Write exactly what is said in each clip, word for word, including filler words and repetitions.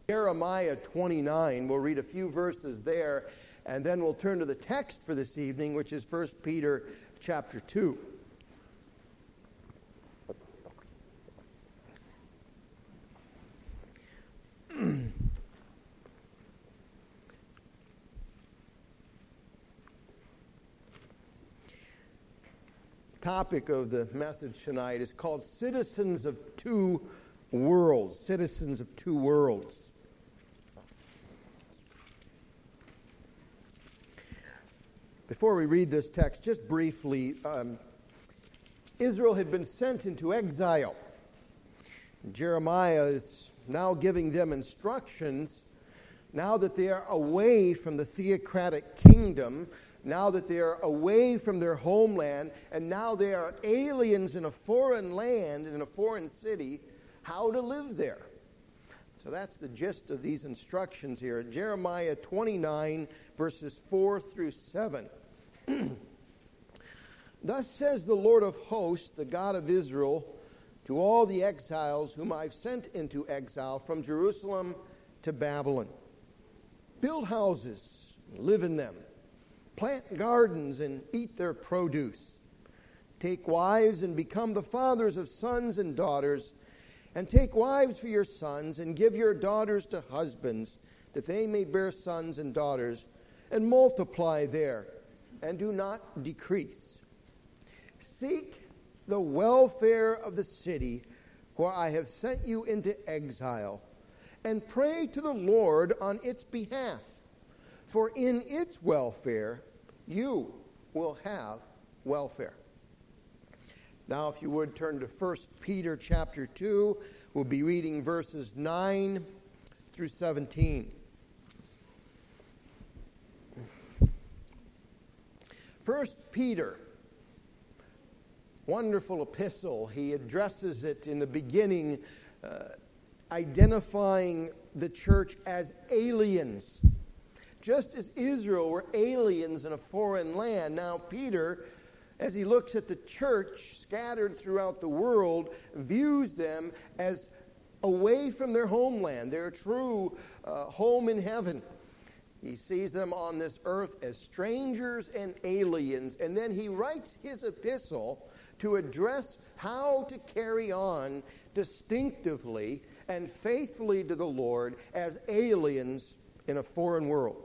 Jeremiah twenty-nine. We'll read a few verses there, and then we'll turn to the text for this evening, which is First Peter chapter two. Topic of the message tonight is called Citizens of Two Worlds. Citizens of Two Worlds. Before we read this text, just briefly, um, Israel had been sent into exile. Jeremiah is now giving them instructions now that they are away from the theocratic kingdom, now that they are away from their homeland, and now they are aliens in a foreign land, in a foreign city, how to live there. So that's the gist of these instructions here. Jeremiah twenty-nine, verses four through seven. Thus says the Lord of hosts, the God of Israel, to all the exiles whom I've sent into exile from Jerusalem to Babylon. Build houses, live in them. Plant gardens and eat their produce. Take wives and become the fathers of sons and daughters, and take wives for your sons and give your daughters to husbands, that they may bear sons and daughters, and multiply there, and do not decrease. Seek the welfare of the city where I have sent you into exile, and pray to the Lord on its behalf. For in its welfare, you will have welfare. Now, if you would turn to First Peter chapter two, we'll be reading verses nine through seventeen. First Peter, wonderful epistle. He addresses it in the beginning, uh, identifying the church as aliens. Just as Israel were aliens in a foreign land, now Peter, as he looks at the church scattered throughout the world, views them as away from their homeland, their true uh, home in heaven. He sees them on this earth as strangers and aliens, and then he writes his epistle to address how to carry on distinctively and faithfully to the Lord as aliens in a foreign world.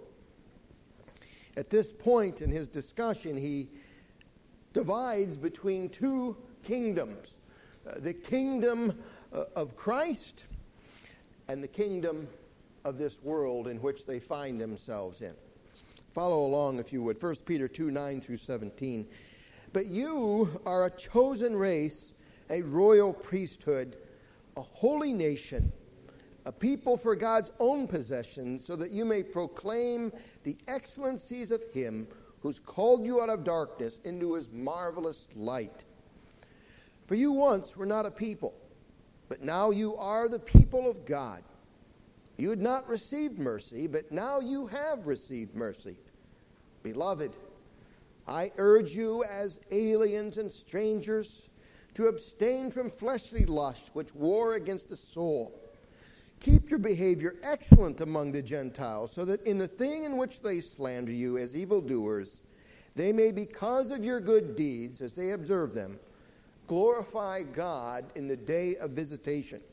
At this point in his discussion, he divides between two kingdoms, uh, the kingdom uh, of Christ and the kingdom of this world in which they find themselves in. Follow along if you would. First Peter two, nine through seventeen. But you are a chosen race, a royal priesthood, a holy nation, a people for God's own possession, so that you may proclaim the excellencies of him who's called you out of darkness into his marvelous light. For you once were not a people, but now you are the people of God. You had not received mercy, but now you have received mercy. Beloved, I urge you as aliens and strangers to abstain from fleshly lust, which war against the soul. Keep your behavior excellent among the Gentiles, so that in the thing in which they slander you as evildoers, they may, because of your good deeds, as they observe them, glorify God in the day of visitation.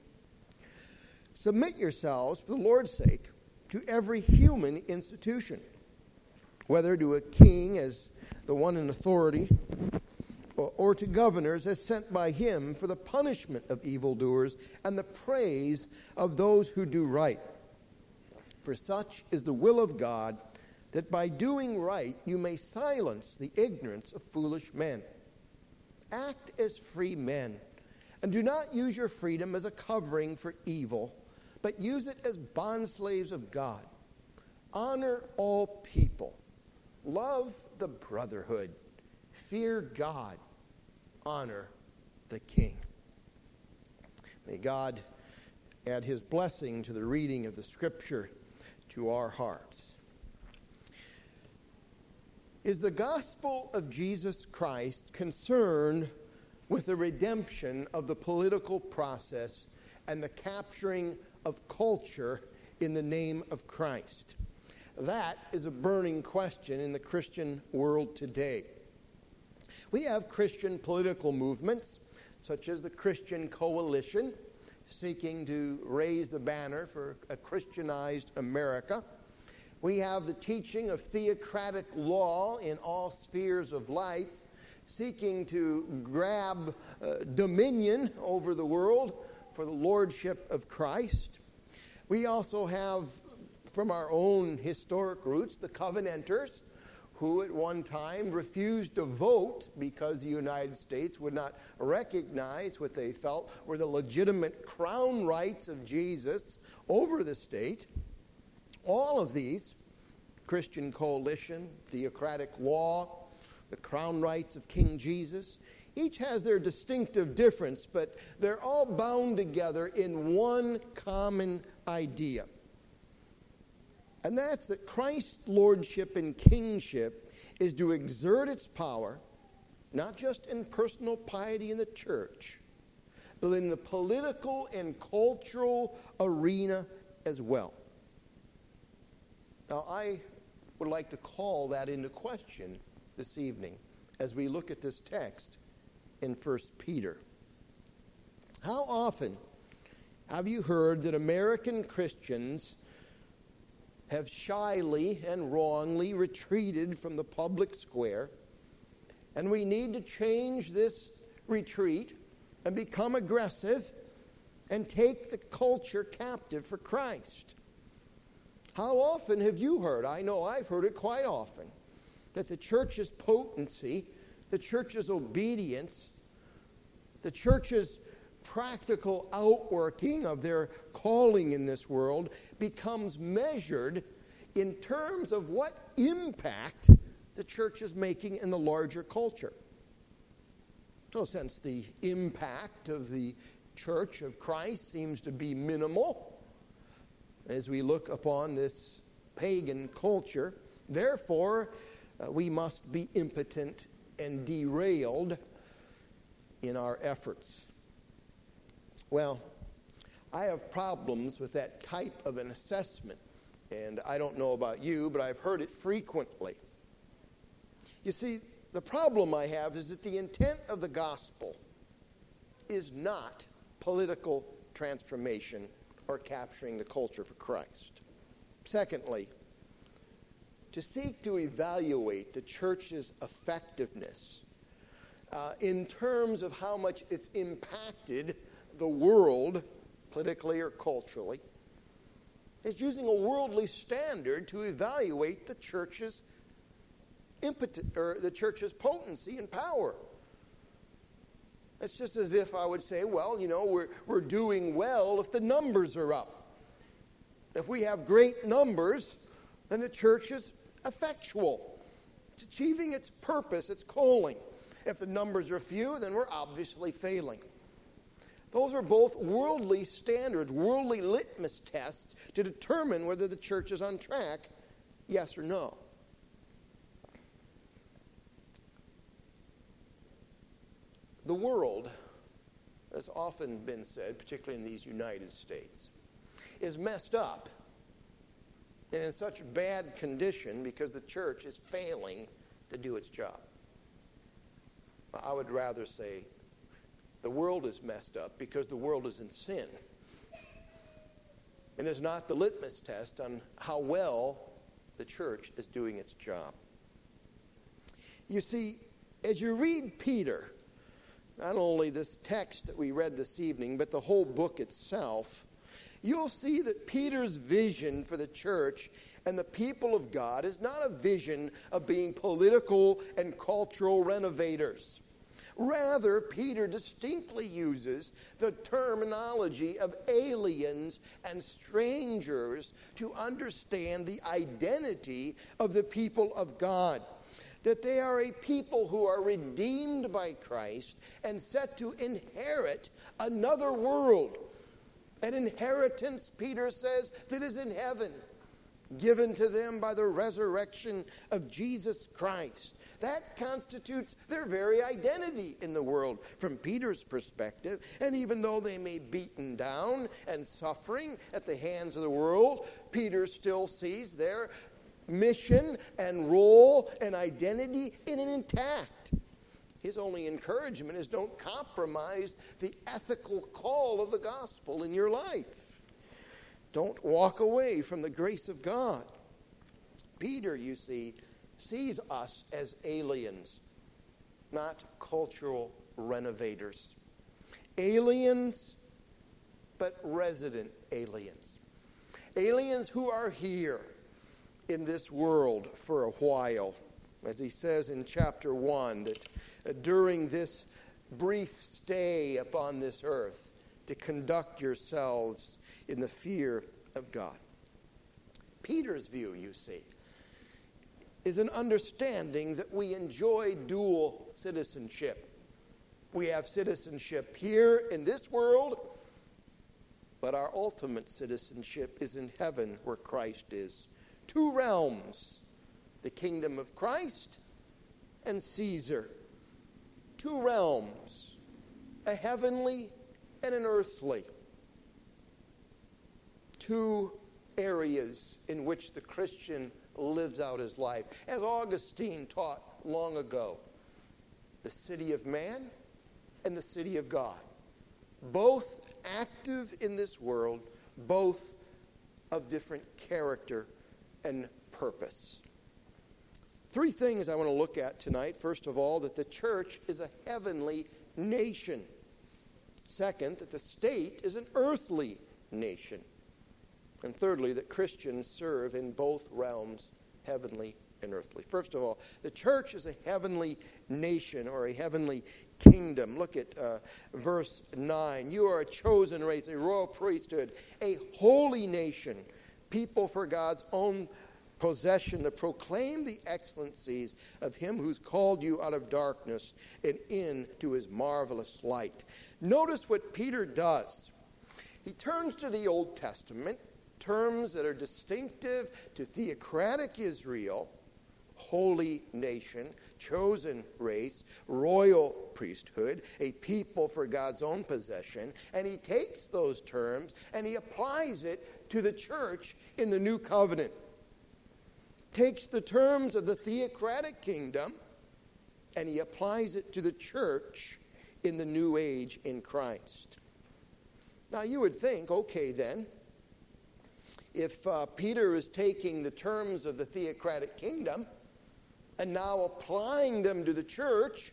Submit yourselves, for the Lord's sake, to every human institution, whether to a king as the one in authority, or, or to governors as sent by him for the punishment of evildoers and the praise of those who do right. For such is the will of God, that by doing right you may silence the ignorance of foolish men. Act as free men, and do not use your freedom as a covering for evil, but use it as bondslaves of God. Honor all people. Love the brotherhood. Fear God. Honor the king. May God add his blessing to the reading of the scripture to our hearts. Is the gospel of Jesus Christ concerned with the redemption of the political process and the capturing of culture in the name of Christ? That is a burning question in the Christian world today. We have Christian political movements, such as the Christian Coalition, seeking to raise the banner for a Christianized America. We have the teaching of theocratic law in all spheres of life, seeking to grab uh, dominion over the world for the lordship of Christ. We also have, from our own historic roots, the Covenanters, who at one time refused to vote because the United States would not recognize what they felt were the legitimate crown rights of Jesus over the state. All of these, Christian Coalition, theocratic law, the crown rights of King Jesus, each has their distinctive difference, but they're all bound together in one common idea. And that's that Christ's lordship and kingship is to exert its power, not just in personal piety in the church, but in the political and cultural arena as well. Now, I would like to call that into question this evening as we look at this text in First Peter. How often have you heard that American Christians have shyly and wrongly retreated from the public square, and we need to change this retreat and become aggressive and take the culture captive for Christ? How often have you heard, I know I've heard it quite often, that the church's potency, the church's obedience, the church's practical outworking of their calling in this world becomes measured in terms of what impact the church is making in the larger culture. So since the impact of the Church of Christ seems to be minimal as we look upon this pagan culture, therefore uh, we must be impotent and derailed in our efforts. Well, I have problems with that type of an assessment, and I don't know about you, but I've heard it frequently. You see, the problem I have is that the intent of the gospel is not political transformation or capturing the culture for Christ. Secondly, to seek to evaluate the church's effectiveness uh, in terms of how much it's impacted the world, politically or culturally, is using a worldly standard to evaluate the church's impotent, or the church's potency and power. It's just as if I would say, well, you know, we're we're doing well if the numbers are up. If we have great numbers, then the church is effectual. It's achieving its purpose, its calling. If the numbers are few, then we're obviously failing. Those are both worldly standards, worldly litmus tests to determine whether the church is on track, yes or no. The world, as often been said, particularly in these United States, is messed up and in such bad condition because the church is failing to do its job. I would rather say the world is messed up because the world is in sin and is not the litmus test on how well the church is doing its job. You see, as you read Peter, not only this text that we read this evening, but the whole book itself, you'll see that Peter's vision for the church and the people of God is not a vision of being political and cultural renovators. Rather, Peter distinctly uses the terminology of aliens and strangers to understand the identity of the people of God. That they are a people who are redeemed by Christ and set to inherit another world. An inheritance, Peter says, that is in heaven, given to them by the resurrection of Jesus Christ. That constitutes their very identity in the world from Peter's perspective. And even though they may be beaten down and suffering at the hands of the world, Peter still sees their mission and role and identity in an intact. His only encouragement is don't compromise the ethical call of the gospel in your life. Don't walk away from the grace of God. Peter, you see, sees us as aliens, not cultural renovators. Aliens, but resident aliens. Aliens who are here in this world for a while. As he says in chapter one, that uh, during this brief stay upon this earth, to conduct yourselves in the fear of God. Peter's view, you see, is an understanding that we enjoy dual citizenship. We have citizenship here in this world, but our ultimate citizenship is in heaven where Christ is. Two realms, the kingdom of Christ and Caesar. Two realms, a heavenly and an earthly. Two areas in which the Christian lives out his life. As Augustine taught long ago, the city of man and the city of God. Both active in this world, both of different character and purpose. Three things I want to look at tonight. First of all, that the church is a heavenly nation. Second, that the state is an earthly nation. And thirdly, that Christians serve in both realms, heavenly and earthly. First of all, the church is a heavenly nation or a heavenly kingdom. Look at uh, verse nine. You are a chosen race, a royal priesthood, a holy nation, people for God's own possession, to proclaim the excellencies of him who's called you out of darkness and into his marvelous light. Notice what Peter does. He turns to the Old Testament, terms that are distinctive to theocratic Israel, holy nation, chosen race, royal priesthood, a people for God's own possession, and he takes those terms and he applies it to the church in the new covenant. Takes the terms of the theocratic kingdom and he applies it to the church in the new age in Christ. Now you would think, okay then, if uh, Peter is taking the terms of the theocratic kingdom and now applying them to the church,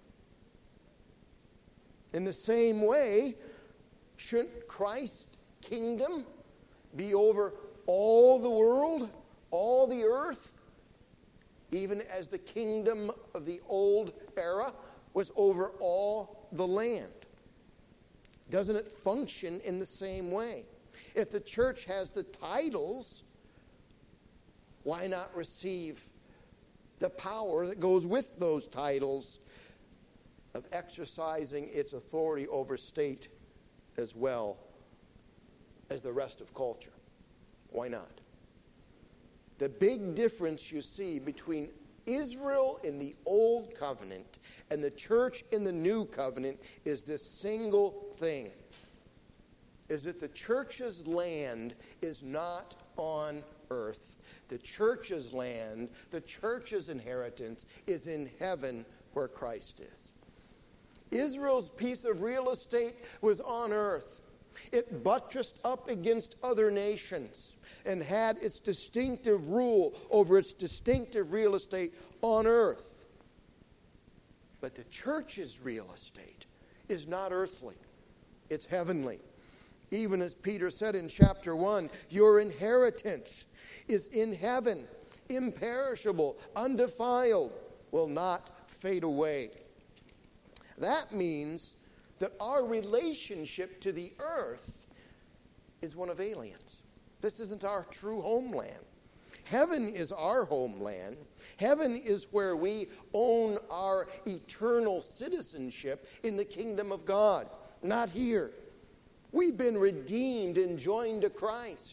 in the same way, shouldn't Christ's kingdom be over all the world, all the earth, even as the kingdom of the old era was over all the land? Doesn't it function in the same way? If the church has the titles, why not receive the power that goes with those titles of exercising its authority over state as well as the rest of culture? Why not? The big difference you see between Israel in the Old Covenant and the church in the New Covenant is this single thing, is that the church's land is not on earth. The church's land, the church's inheritance is in heaven where Christ is. Israel's piece of real estate was on earth. It buttressed up against other nations and had its distinctive rule over its distinctive real estate on earth. But the church's real estate is not earthly. It's heavenly. Even as Peter said in chapter one, your inheritance is in heaven, imperishable, undefiled, will not fade away. That means that our relationship to the earth is one of aliens. This isn't our true homeland. Heaven is our homeland. Heaven is where we own our eternal citizenship in the kingdom of God, not here. We've been redeemed and joined to Christ,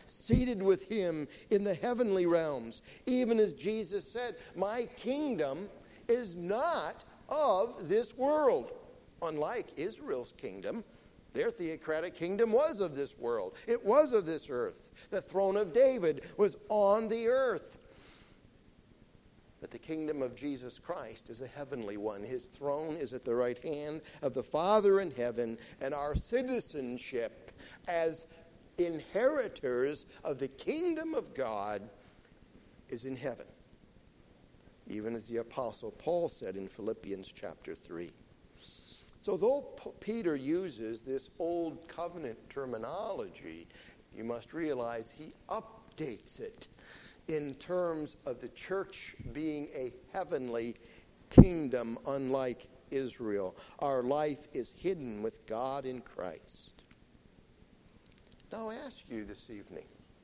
seated with him in the heavenly realms. Even as Jesus said, my kingdom is not of this world. Unlike Israel's kingdom, their theocratic kingdom was of this world. It was of this earth. The throne of David was on the earth. But the kingdom of Jesus Christ is a heavenly one. His throne is at the right hand of the Father in heaven, and our citizenship as inheritors of the kingdom of God is in heaven. Even as the Apostle Paul said in Philippians chapter three. So though P- Peter uses this old covenant terminology, you must realize he updates it in terms of the church being a heavenly kingdom unlike Israel. Our life is hidden with God in Christ. Now I ask you this evening,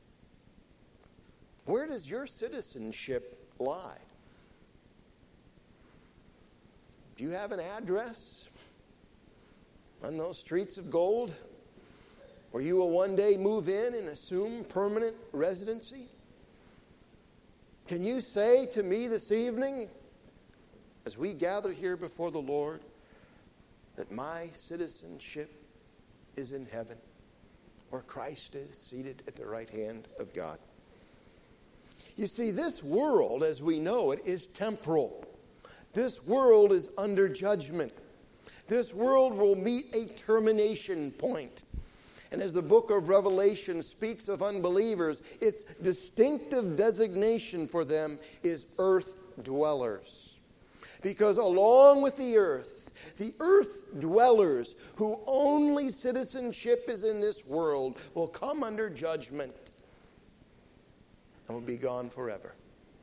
where does your citizenship lie? Do you have an address on those streets of gold where you will one day move in and assume permanent residency? Can you say to me this evening, as we gather here before the Lord, that my citizenship is in heaven, where Christ is seated at the right hand of God? You see, this world, as we know it, is temporal. This world is under judgment. This world will meet a termination point. And as the book of Revelation speaks of unbelievers, its distinctive designation for them is earth dwellers. Because along with the earth, the earth dwellers whose only citizenship is in this world will come under judgment and will be gone forever.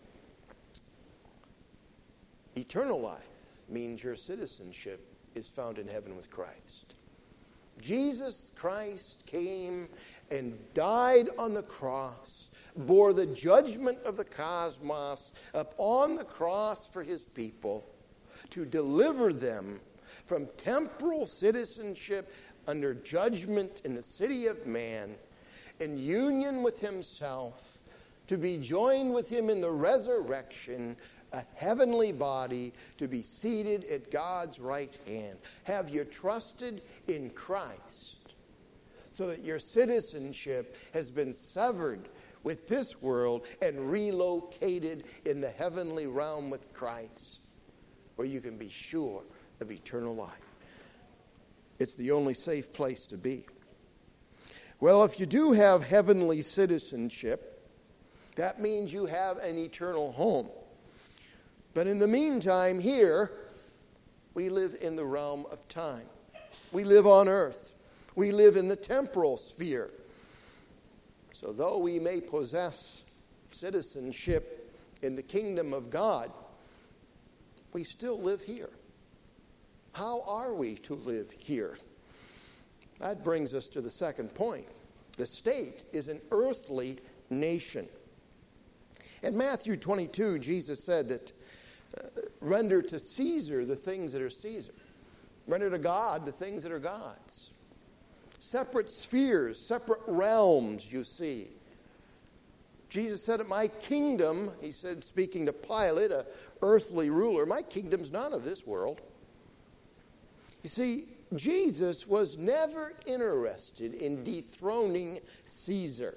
Eternal life means your citizenship is found in heaven with Christ. Jesus Christ came and died on the cross, bore the judgment of the cosmos upon the cross for his people to deliver them from temporal citizenship under judgment in the city of man, in union with himself, to be joined with him in the resurrection, a heavenly body, to be seated at God's right hand. Have you trusted in Christ so that your citizenship has been severed with this world and relocated in the heavenly realm with Christ, where you can be sure of eternal life? It's the only safe place to be. Well, if you do have heavenly citizenship, that means you have an eternal home. But in the meantime, here, we live in the realm of time. We live on earth. We live in the temporal sphere. So though we may possess citizenship in the kingdom of God, we still live here. How are we to live here? That brings us to the second point. The state is an earthly nation. In Matthew twenty-two, Jesus said that Uh, render to Caesar the things that are Caesar. Render to God the things that are God's. Separate spheres, separate realms, you see. Jesus said, my kingdom, he said, speaking to Pilate, a earthly ruler, my kingdom's not of this world. You see, Jesus was never interested in dethroning Caesar.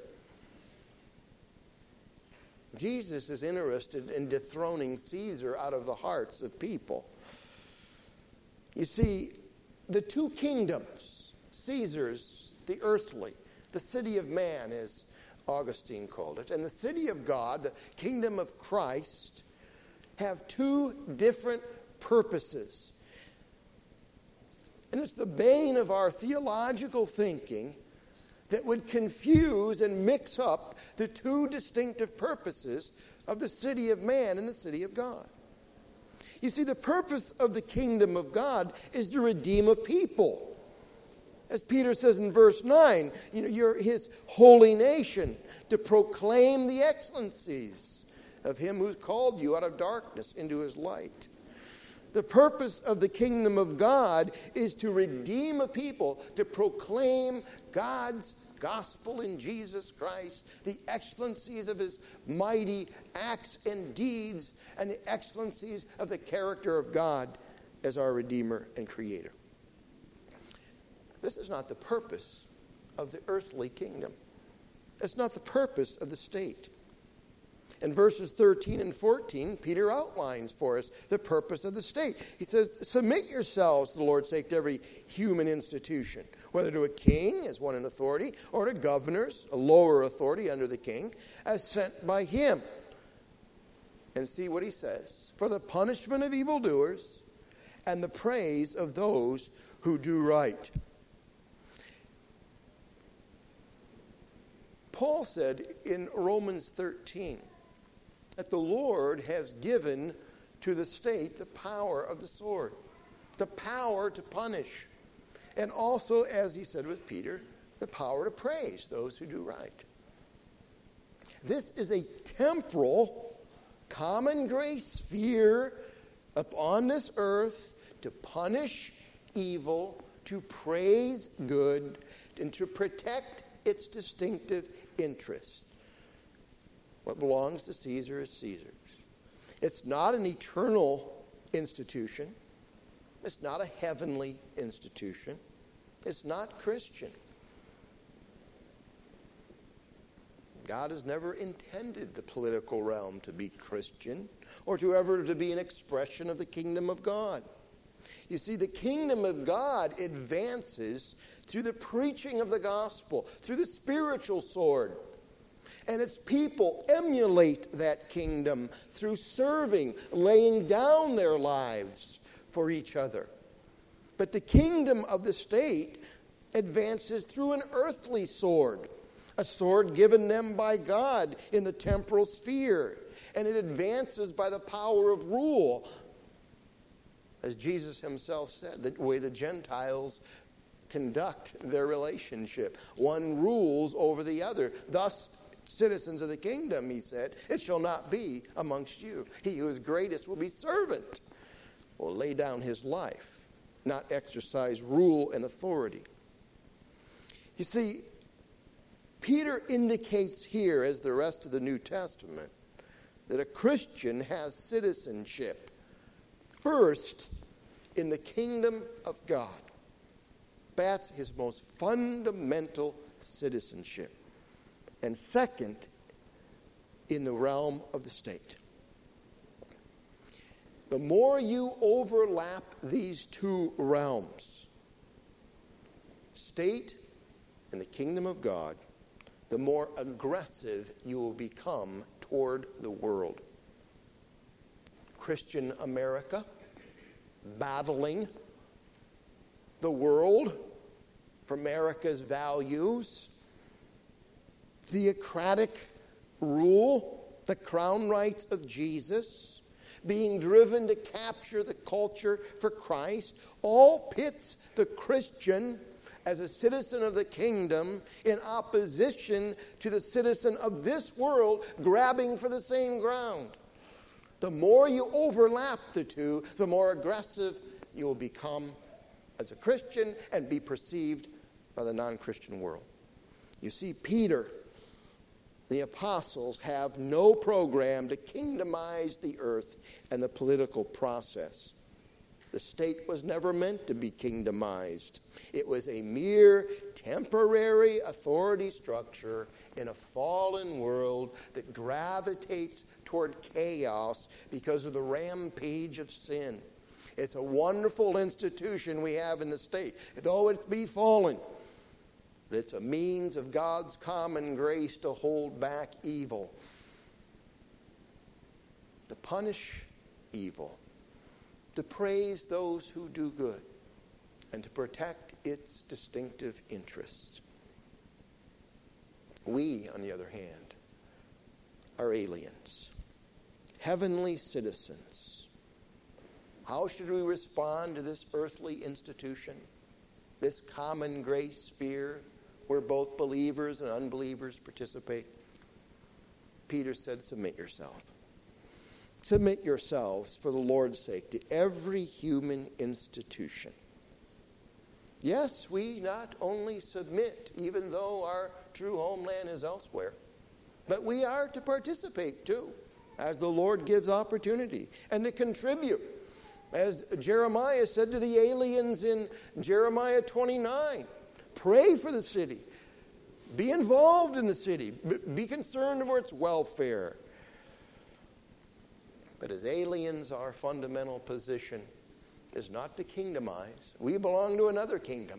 Jesus is interested in dethroning Caesar out of the hearts of people. You see, the two kingdoms, Caesar's, the earthly, the city of man, as Augustine called it, and the city of God, the kingdom of Christ, have two different purposes. And it's the bane of our theological thinking that would confuse and mix up the two distinctive purposes of the city of man and the city of God. You see, the purpose of the kingdom of God is to redeem a people. As Peter says in verse nine, you know, you're his holy nation, to proclaim the excellencies of him who's called you out of darkness into his light. The purpose of the kingdom of God is to redeem a people, to proclaim God's gospel in Jesus Christ, the excellencies of his mighty acts and deeds, and the excellencies of the character of God as our Redeemer and Creator. This is not the purpose of the earthly kingdom. It's not the purpose of the state. In verses thirteen and fourteen, Peter outlines for us the purpose of the state. He says, submit yourselves, for the Lord's sake, to every human institution, whether to a king as one in authority, or to governors, a lower authority under the king, as sent by him. And see what he says. For the punishment of evildoers and the praise of those who do right. Paul said in Romans thirteen that the Lord has given to the state the power of the sword, the power to punish, and also, as he said with Peter, the power to praise those who do right. This is a temporal, common grace sphere upon this earth to punish evil, to praise good, and to protect its distinctive interests. What belongs to Caesar is Caesar's. It's not an eternal institution. It's not a heavenly institution. It's not Christian. God has never intended the political realm to be Christian or to ever to be an expression of the kingdom of God. You see, the kingdom of God advances through the preaching of the gospel, through the spiritual sword. And its people emulate that kingdom through serving, laying down their lives for each other. But the kingdom of the state advances through an earthly sword, a sword given them by God in the temporal sphere. And it advances by the power of rule. As Jesus himself said, the way the Gentiles conduct their relationship. One rules over the other. Thus, citizens of the kingdom, he said, it shall not be amongst you. He who is greatest will be servant, will lay down his life, not exercise rule and authority. You see, Peter indicates here, as the rest of the New Testament, that a Christian has citizenship first in the kingdom of God. That's his most fundamental citizenship. And second, in the realm of the state. The more you overlap these two realms, state and the kingdom of God, the more aggressive you will become toward the world. Christian America, battling the world for America's values, theocratic rule, the crown rights of Jesus, being driven to capture the culture for Christ, all pits the Christian as a citizen of the kingdom in opposition to the citizen of this world grabbing for the same ground. The more you overlap the two, the more aggressive you will become as a Christian and be perceived by the non-Christian world. You see, Peter, the apostles have no program to kingdomize the earth and the political process. The state was never meant to be kingdomized. It was a mere temporary authority structure in a fallen world that gravitates toward chaos because of the rampage of sin. It's a wonderful institution we have in the state, though it be fallen. But it's a means of God's common grace to hold back evil, to punish evil, to praise those who do good, and to protect its distinctive interests. We, on the other hand, are aliens, heavenly citizens. How should we respond to this earthly institution, this common grace sphere where both believers and unbelievers participate? Peter said, submit yourself. Submit yourselves, for the Lord's sake, to every human institution. Yes, we not only submit, even though our true homeland is elsewhere, but we are to participate too, as the Lord gives opportunity, and to contribute. As Jeremiah said to the aliens in Jeremiah twenty-nine, pray for the city. Be involved in the city. Be concerned for its welfare. But as aliens, our fundamental position is not to kingdomize. We belong to another kingdom.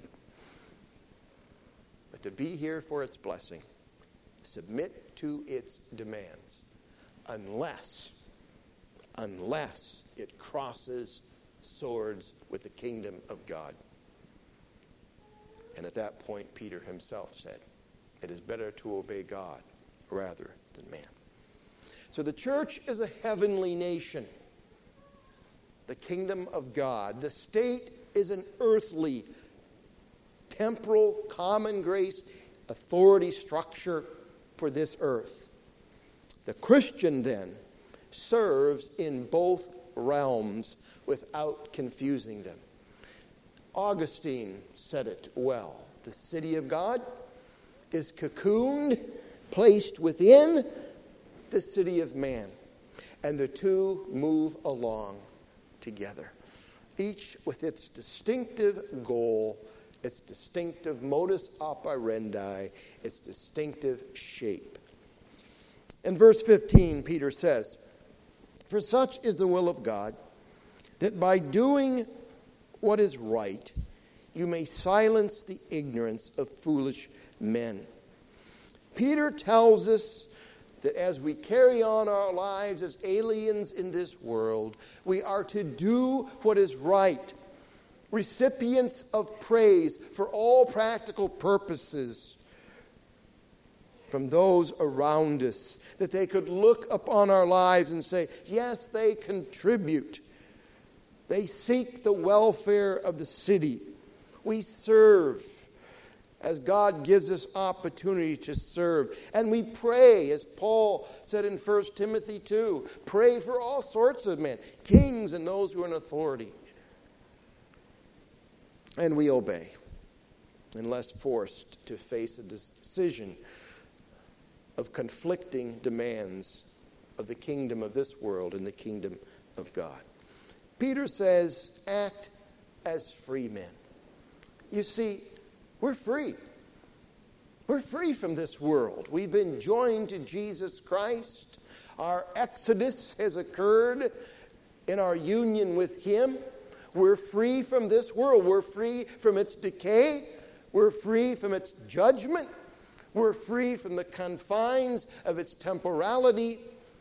But to be here for its blessing. Submit to its demands. Unless, unless it crosses swords with the kingdom of God. And at that point, Peter himself said, it is better to obey God rather than man. So the church is a heavenly nation, the kingdom of God. The state is an earthly, temporal, common grace, authority structure for this earth. The Christian, then, serves in both realms without confusing them. Augustine said it well. The city of God is cocooned, placed within the city of man. And the two move along together, each with its distinctive goal, its distinctive modus operandi, its distinctive shape. In verse fifteen, Peter says, for such is the will of God, that by doing what is right, you may silence the ignorance of foolish men. Peter tells us that as we carry on our lives as aliens in this world, we are to do what is right, recipients of praise for all practical purposes from those around us, that they could look upon our lives and say, yes, they contribute. They seek the welfare of the city. We serve as God gives us opportunity to serve. And we pray, as Paul said in First Timothy two, pray for all sorts of men, kings and those who are in authority. And we obey, unless forced to face a decision of conflicting demands of the kingdom of this world and the kingdom of God. Peter says, act as free men. You see, we're free. We're free from this world. We've been joined to Jesus Christ. Our exodus has occurred in our union with Him. We're free from this world. We're free from its decay. We're free from its judgment. We're free from the confines of its temporality.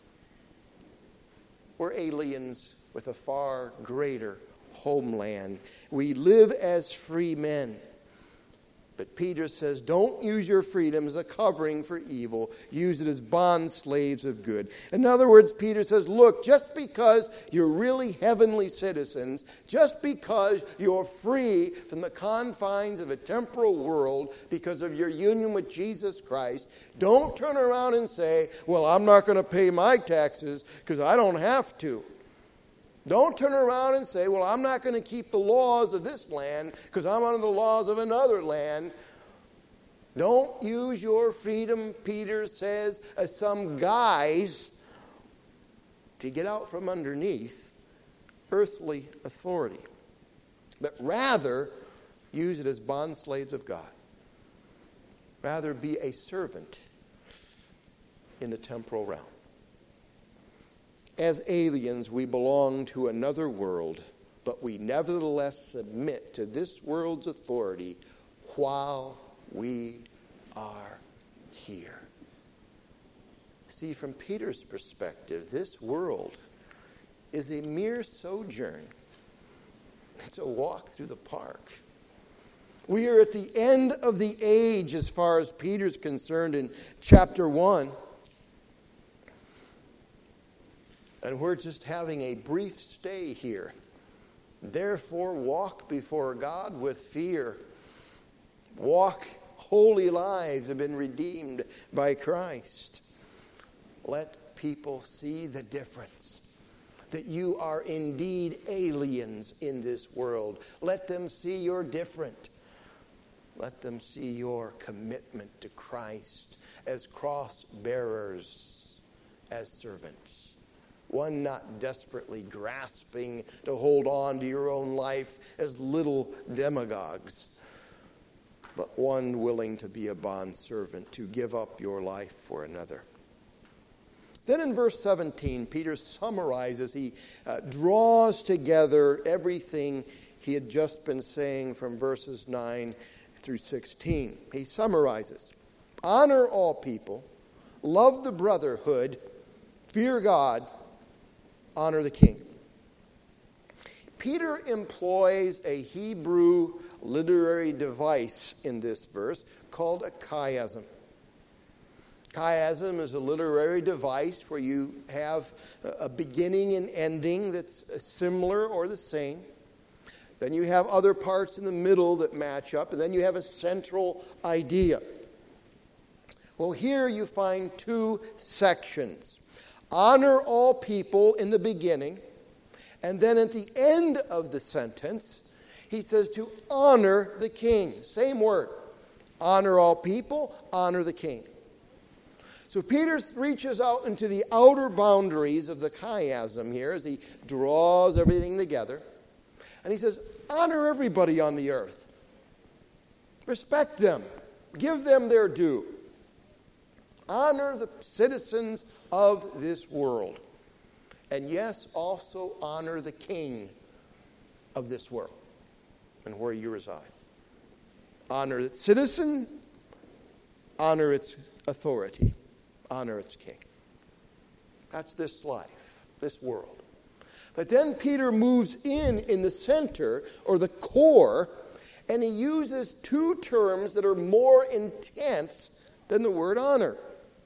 We're aliens with a far greater homeland. We live as free men. But Peter says, don't use your freedom as a covering for evil. Use it as bond slaves of good. In other words, Peter says, look, just because you're really heavenly citizens, just because you're free from the confines of a temporal world because of your union with Jesus Christ, don't turn around and say, well, I'm not going to pay my taxes because I don't have to. Don't turn around and say, well, I'm not going to keep the laws of this land because I'm under the laws of another land. Don't use your freedom, Peter says, as some guise to get out from underneath earthly authority. But rather, use it as bond slaves of God. Rather, be a servant in the temporal realm. As aliens, we belong to another world, but we nevertheless submit to this world's authority while we are here. See, from Peter's perspective, this world is a mere sojourn. It's a walk through the park. We are at the end of the age as far as Peter's concerned in chapter one. And we're just having a brief stay here. Therefore, walk before God with fear. Walk holy lives have been redeemed by Christ. Let people see the difference. That you are indeed aliens in this world. Let them see you're different. Let them see your commitment to Christ as cross-bearers, as servants. One not desperately grasping to hold on to your own life as little demagogues, but one willing to be a bondservant, to give up your life for another. Then in verse seventeen, Peter summarizes, he uh, draws together everything he had just been saying from verses nine through sixteen. He summarizes, honor all people, love the brotherhood, fear God, honor the king. Peter employs a Hebrew literary device in this verse called a chiasm. Chiasm is a literary device where you have a beginning and ending that's similar or the same. Then you have other parts in the middle that match up, and then you have a central idea. Well, here you find two sections. Honor all people in the beginning, and then at the end of the sentence, he says to honor the king. Same word. Honor all people, honor the king. So Peter reaches out into the outer boundaries of the chiasm here as he draws everything together. And he says, honor everybody on the earth. Respect them. Give them their due. Honor the citizens of this world. And yes, also honor the king of this world and where you reside. Honor its citizen. Honor its authority. Honor its king. That's this life, this world. But then Peter moves in in the center, or the core, and he uses two terms that are more intense than the word honor.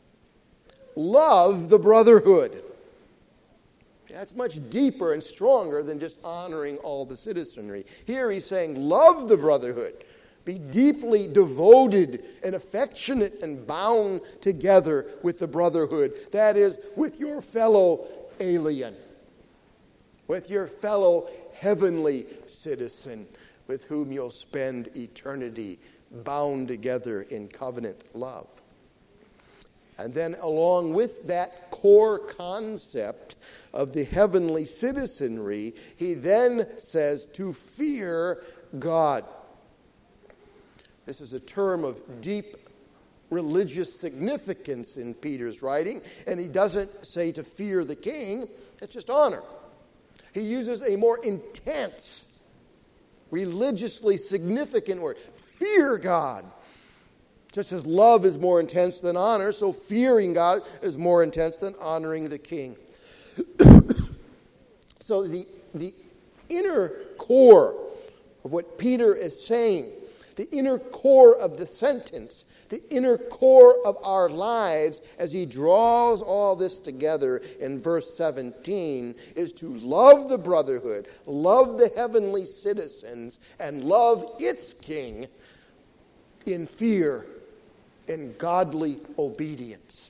Love the brotherhood. That's much deeper and stronger than just honoring all the citizenry. Here he's saying, love the brotherhood. Be deeply devoted and affectionate and bound together with the brotherhood. That is, with your fellow alien. With your fellow heavenly citizen with whom you'll spend eternity bound together in covenant love. And then along with that core concept of the heavenly citizenry, he then says to fear God. This is a term of deep religious significance in Peter's writing, and he doesn't say to fear the king, it's just honor. He uses a more intense, religiously significant word. Fear God. Just as love is more intense than honor, so fearing God is more intense than honoring the king. So the, the inner core of what Peter is saying, the inner core of the sentence, the inner core of our lives as he draws all this together in verse seventeen is to love the brotherhood, love the heavenly citizens, and love its king in fear and godly obedience.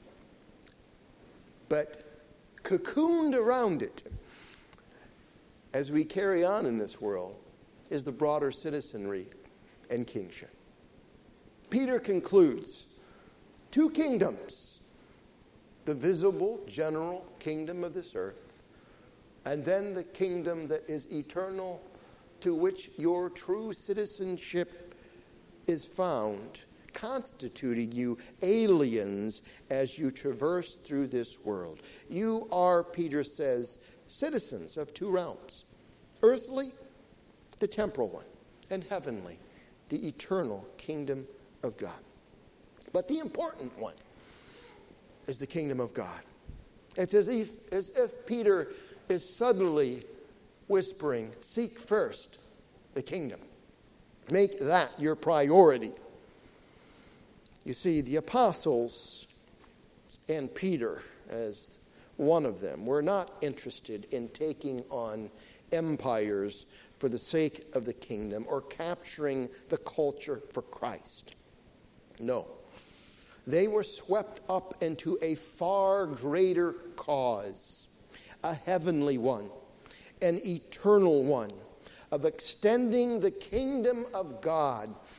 But cocooned around it, as we carry on in this world, is the broader citizenry and kingship. Peter concludes, two kingdoms, the visible general kingdom of this earth, and then the kingdom that is eternal, to which your true citizenship is found, constituting you aliens as you traverse through this world. You are, Peter says, citizens of two realms, earthly, the temporal one, and heavenly, the eternal kingdom of God. But the important one is the kingdom of God. It's as if, as if Peter is suddenly whispering, seek first the kingdom. Make that your priority. You see, the apostles and Peter, as one of them, were not interested in taking on empires for the sake of the kingdom or capturing the culture for Christ. No. They were swept up into a far greater cause, a heavenly one, an eternal one, of extending the kingdom of God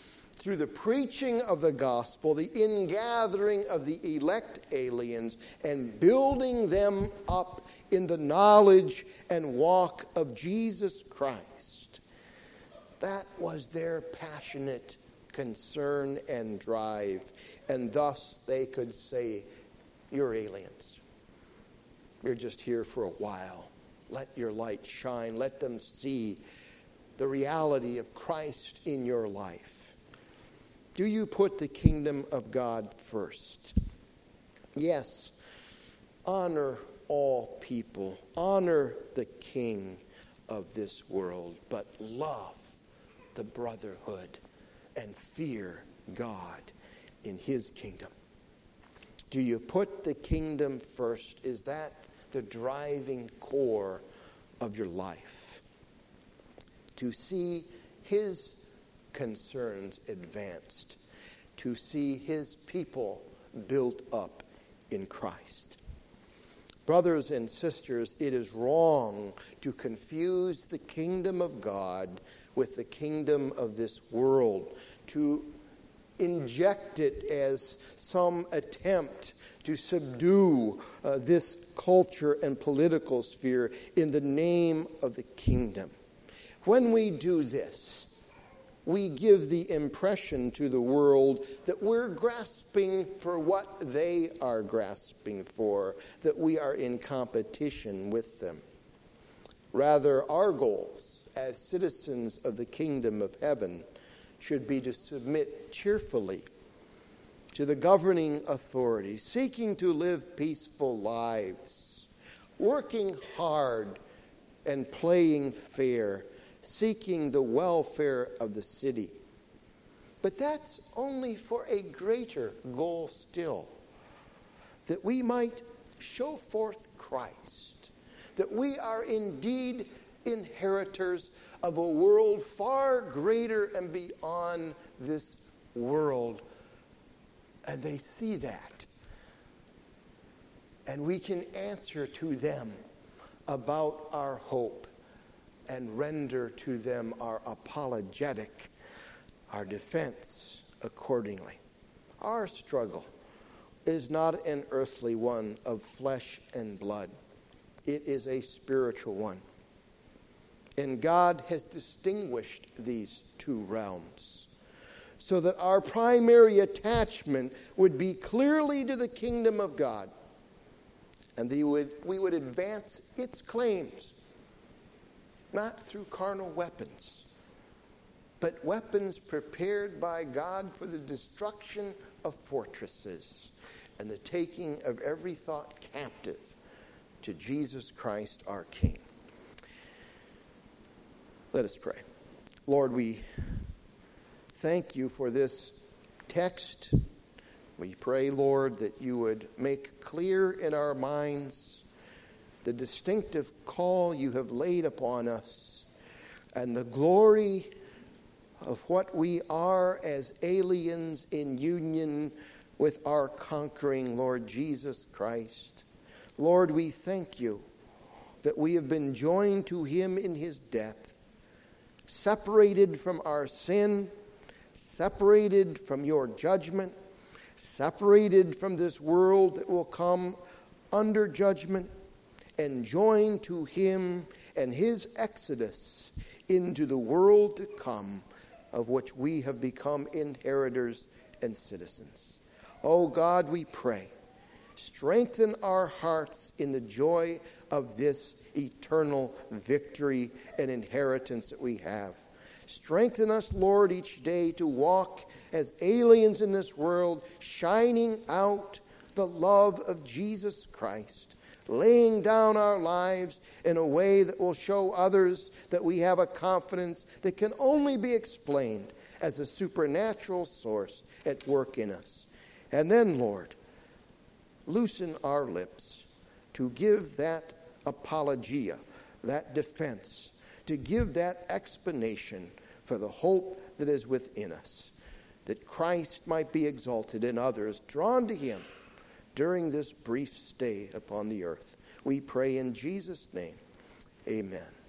through the preaching of the gospel, the ingathering of the elect aliens, and building them up in the knowledge and walk of Jesus Christ. That was their passionate concern and drive, and thus they could say, "You're aliens. You're just here for a while. Let your light shine. Let them see the reality of Christ in your life." Do you put the kingdom of God first? Yes. Honor all people. Honor the king of this world, but love the brotherhood and fear God in his kingdom. Do you put the kingdom first? Is that the driving core of your life? To see his concerns advanced, to see his people built up in Christ. Brothers and sisters, it is wrong to confuse the kingdom of God with the kingdom of this world, to inject it as some attempt to subdue uh, this culture and political sphere in the name of the kingdom. When we do this, we give the impression to the world that we're grasping for what they are grasping for, that we are in competition with them. Rather, our goals as citizens of the kingdom of heaven should be to submit cheerfully to the governing authorities, seeking to live peaceful lives, working hard and playing fair, seeking the welfare of the city. But that's only for a greater goal still, that we might show forth Christ, that we are indeed inheritors of a world far greater and beyond this world. And they see that. And we can answer to them about our hope and render to them our apologetic, our defense accordingly. Our struggle is not an earthly one of flesh and blood. It is a spiritual one. And God has distinguished these two realms so that our primary attachment would be clearly to the kingdom of God, and we would, we would advance its claims not through carnal weapons, but weapons prepared by God for the destruction of fortresses and the taking of every thought captive to Jesus Christ our King. Let us pray. Lord, we thank you for this text. We pray, Lord, that you would make clear in our minds the distinctive call you have laid upon us and the glory of what we are as aliens in union with our conquering Lord Jesus Christ. Lord, we thank you that we have been joined to him in his death, separated from our sin, separated from your judgment, separated from this world that will come under judgment, and joined to him and his exodus into the world to come, of which we have become inheritors and citizens. Oh God, we pray, strengthen our hearts in the joy of this eternal victory and inheritance that we have. Strengthen us, Lord, each day to walk as aliens in this world, shining out the love of Jesus Christ, laying down our lives in a way that will show others that we have a confidence that can only be explained as a supernatural source at work in us. And then, Lord, loosen our lips to give that apologia, that defense, to give that explanation for the hope that is within us, that Christ might be exalted and others drawn to him during this brief stay upon the earth. We pray in Jesus' name. Amen.